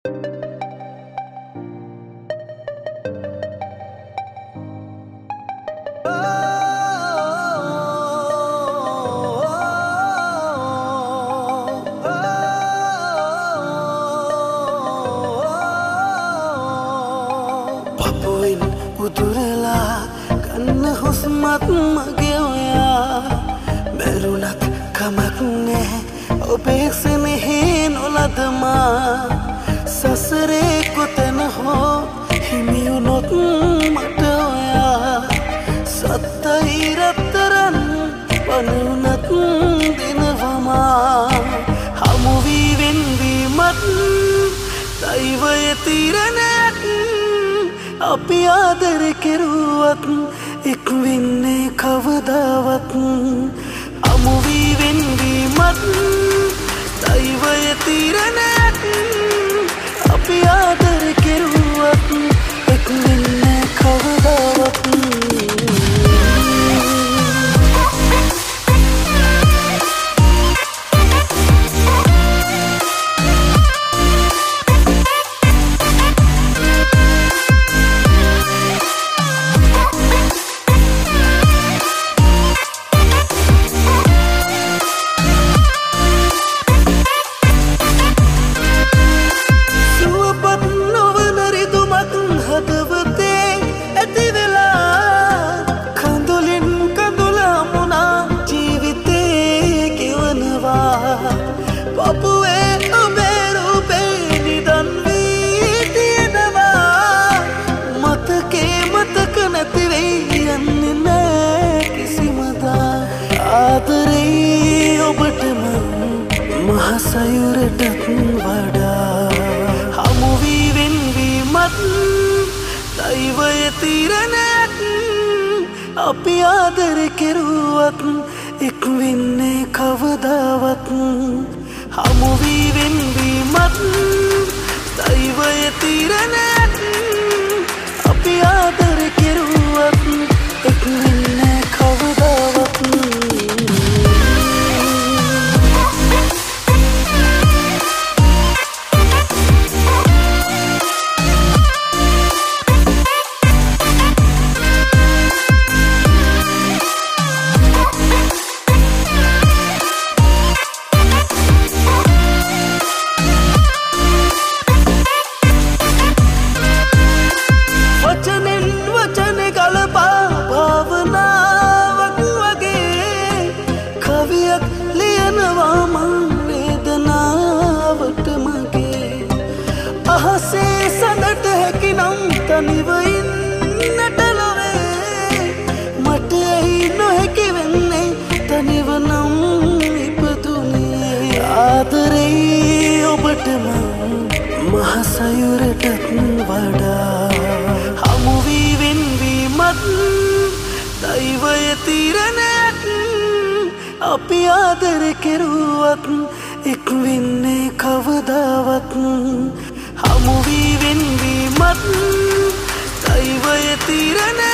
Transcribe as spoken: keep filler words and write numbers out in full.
Papuin udurela kanna husmat mage oya merunat kamak ne obe snehin oladma sasare koten ho himiunot mata oya sattai ratran panunat dinavama hamu vi vendi mat daivaye tiranak අපි ආදර කෙරුවත් එක් වෙන්නේ කවදාවත් අමු වී වෙන්වීමත් දෛවය තීරණයක් අපි ආදර කෙරුවත් එක් වෙන්නේ කවදාවත් sayuretat wada hamu vi venvimat daivaye tiranak අපි ආදර කෙරුවත් එක් වෙන්නේ කවදාවත් hamu vi venvimat daivaye tiranak අපි ආදර කෙරුවත් එක් වෙන්නේ කවදාවත් අහසේ සඳට හැකිනම් තනිව ඉන්නට ලොවේ මට ඇයි නොහැකි වෙන්නේ තනිව නම් ඉපදුනේ ආදරේ ඔබට මං මහ සයුරටත් වඩා හමු වී වෙන්වීමත් දෛවය තීරණයක් අපි ආදර කෙරුවත් එක් වෙන්නේ කවදාවත් hamu vi venvimat daivaye tiranak